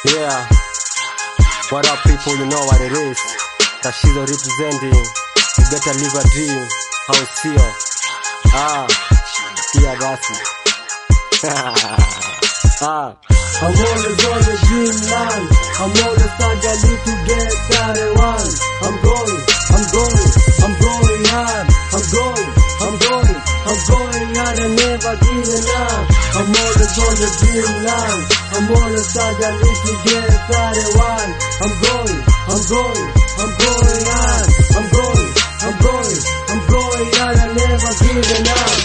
Yeah, what up people, you know what it is. Tashizo representing, you better live a dream, how sio. Yeah, basi. I'm always on the dream line. I'm always struggling to get that one. I'm going hard. I'm going hard and never giving up. I'm always on the dream line. I'm always struggling to get that one. I'm going hard. I'm going hard and never giving up.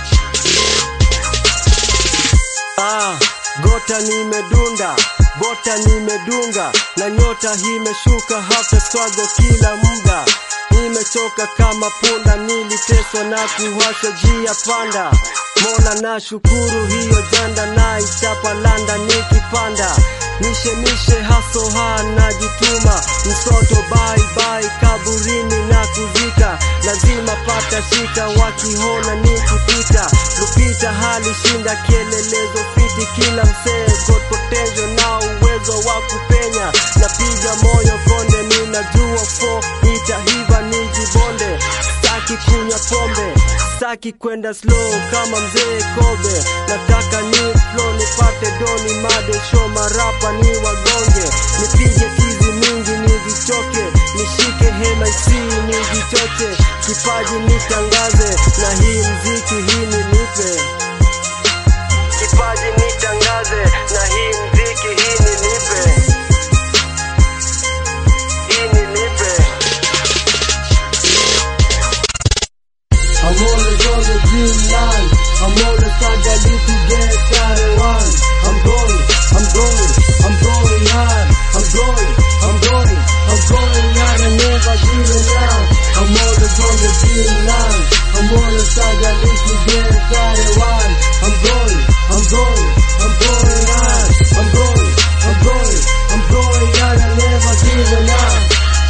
Gota nimedunda, bota nimedunga, na nyota hii imeshuka hapa struggle kila muda. Nimechoka kama punda, niliteswa na kuwasha jia panda. Mola na shukuru hiyo janda na ichapa landa nikipanda. Nishe haso najituma, msoto bye kaburini na kuzika. Lazima pata shika wakihona nikipita. Lupita hali shinda kielelezo fiti kila msee. God potential na uwezo wa kupenya. Napiga moyo konde ninajua itahiva nijibonde. Saki kunya pombe, saki kwenda slow kama mzee Kobe. Nataka ni flow nipate doni made show marapa ni wagonge. Nipige tizi mingi nizichoke, nishike hema isi nijichoche. Kipaji nitangaze na hii mziki hii nilipe. Kipaji nitangaze na hii mziki hii nilipe. I'm always on the dream line. I'm always struggling to get that one. I'm going hard. I'm going hard and never giving up. I'm always on the dream line. I'm always struggling to get that one. I'm going hard. I'm going hard and never giving up.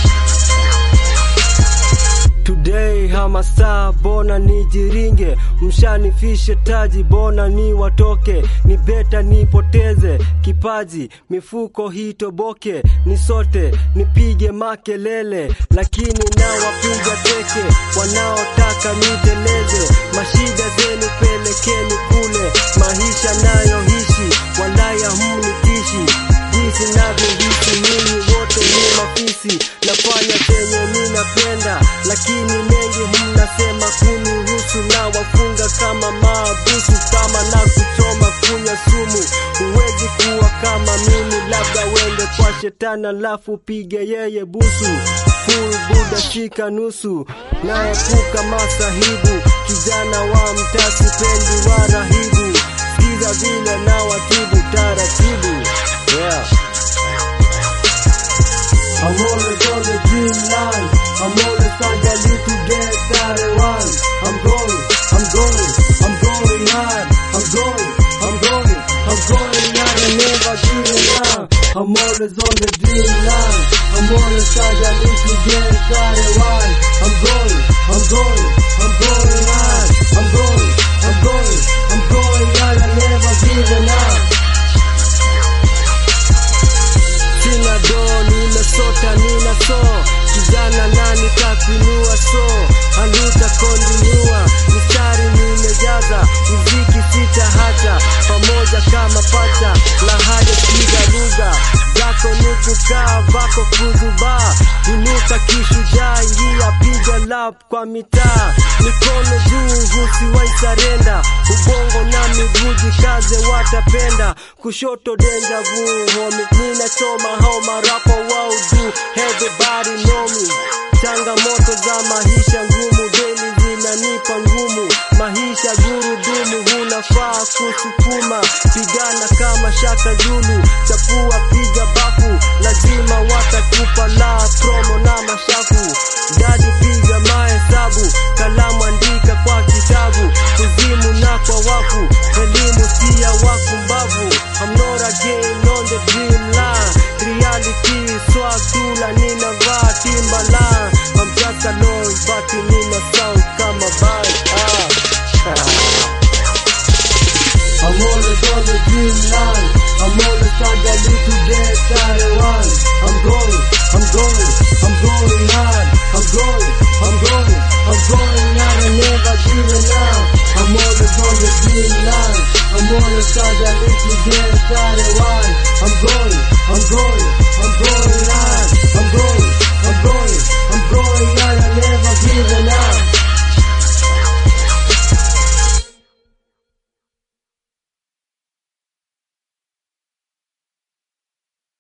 Today hamasa bona nijiringe, mshanifishe taji bona ni watoke. Ni beta nipoteze kipaji, mifuko hitoboke. Ni sote nipige makelele, lakini na wapiga teke. Wanaotaka niteleze, mashida zenu pelekeni kule. Maisha nayo hishi, walaya mnitishi. Jinsi navyohisi nyinyi wote ni mafisi. Nafanya chenye ninapenda, lakini mengi mnasema kuniruhusu. Na wafunga kama maabusu, kama na kuchoma kunya sumu. Huwezi kuwa kama mimi, labda wende kwa shetana lafu pige yeye busu. Full Buddha shika nusu, naepuka masahibu. Kijana wa mtasi pendi wa rahibu. Sikiza vile na watibu taratibu. Yeah. I'm always on the dream line. I'm always struggling to get that one. I'm going hard. I'm going hard and never giving up. I'm always on the dream line. I'm always struggling to get that one. I'm going hard. I'm going hard and never giving up. Sina do, nimesota nina so. Kijana nani kakuinua so. Haluta kondinua, mistari nimejaza. Muziki sita hata, pamoja kama pacha. Lahaja piga lugha, zako ni kukaa vako kuzubaa. Inuka kishujaa, ingia piga lap kwa mitaa. Mikono juu husiwai sarenda. Ubongo na miguu jikaze watapenda. Kushoto danger vu homie, ninachoma hao marapa wao do. Everybody know me. Changamoto za maisha ngumu, daily zinanipa ngumu. Maisha gurudumu, hunafaa kusukuma. Pigana kama Shaka Zulu, chapua piga bafu. Lazima watakupa la promo na mashafu. Dadi piga mahesabu, kalamu andika kwa kitabu. Kuzimu na kwa wafu, elimu siya wakumbavu. I'm not again on the dream line. Reality swag tula nina vaa Timbaland. I'm just alone but nina sound kama band. I'm always on the dream line. I'm always little get started one. I'm going hard. I'm going hard and never giving up. I'm always on the green line. I'm always trying to little get started one. I'm